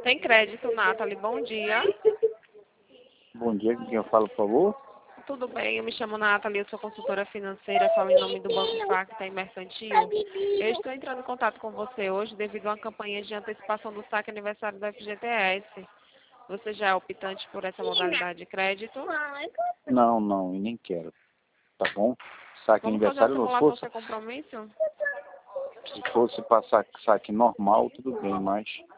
Tem crédito, Nathalie. Bom dia. Bom dia, com quem eu falo, por favor? Tudo bem, eu me chamo Nathalie, eu sou consultora financeira, falo em nome do Banco Facta e Mercantil. Eu estou entrando em contato com você hoje devido a uma campanha de antecipação do saque aniversário do FGTS. Você já é optante por essa modalidade de crédito? Não, e nem quero. Tá bom? Saque Vamos fazer a aniversário, simulação sem compromisso? se fosse passar saque normal, tudo bem, mas